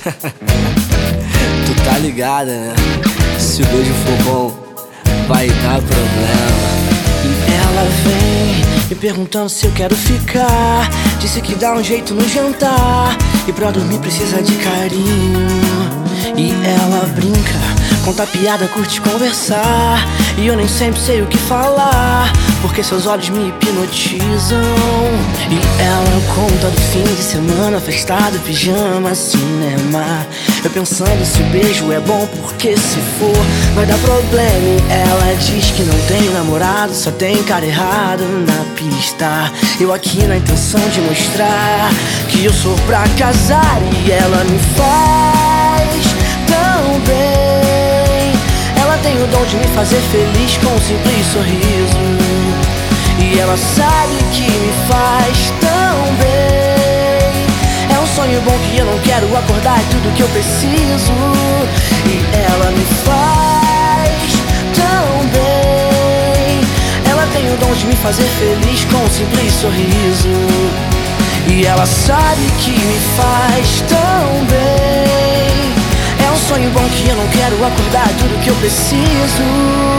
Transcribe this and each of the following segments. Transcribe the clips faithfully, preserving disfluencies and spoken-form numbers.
Tu tá ligada, né? Se o beijo for bom, vai dar problema. E ela vem me perguntando se eu quero ficar. Disse que dá um jeito no jantar e pra dormir precisa de carinho. E ela brinca, conta piada, curte conversar. E eu nem sempre sei o que falar, porque seus olhos me hipnotizam. E ela conta do fim de semana, festado, pijama, cinema. Eu pensando se o beijo é bom, porque se for vai dar problema. E ela diz que não tem namorado, só tem cara errado na pista. Eu aqui na intenção de mostrar que eu sou pra casar. E ela me faz tão bem. Ela tem o dom de me fazer feliz com um simples sorriso. E ela sabe que me faz tão bem. É um sonho bom que eu não quero acordar, é tudo que eu preciso. E ela me faz tão bem. Ela tem o dom de me fazer feliz com um simples sorriso. E ela sabe que me faz tão bem. É um sonho bom que eu não quero acordar, é tudo que eu preciso.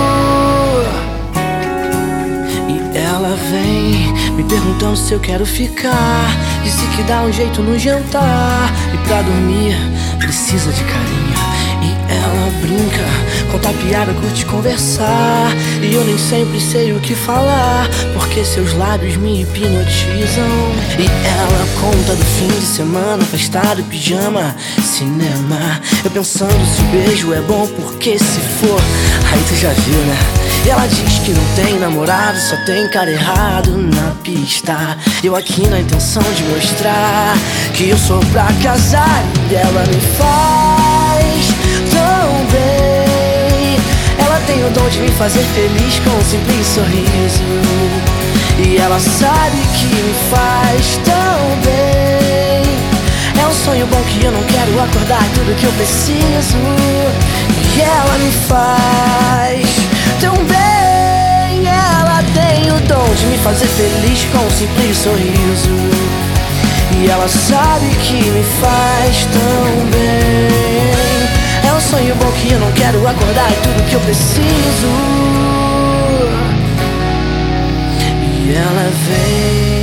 E ela vem me perguntando se eu quero ficar. Disse que dá um jeito no jantar e pra dormir precisa de carinho. E ela brinca, conta piada, curte conversar. E eu nem sempre sei o que falar, porque seus lábios me hipnotizam. E ela conta do fim de semana, festado, pijama, cinema. Eu pensando se o beijo é bom, porque se for, aí tu já viu, né? E ela diz que não tem namorado, só tem cara errado na pista. Eu aqui na intenção de mostrar que eu sou pra casar. E ela me faz tão bem. Ela tem o dom de me fazer feliz com um simples sorriso. E ela sabe que me faz tão bem. É um sonho bom que eu não quero acordar, é tudo que eu preciso. E ela me faz tão bem. Ela tem o dom de me fazer feliz com um simples sorriso. E ela sabe que me faz tão bem. É um sonho bom que eu não quero acordar, é tudo que eu preciso. E ela vem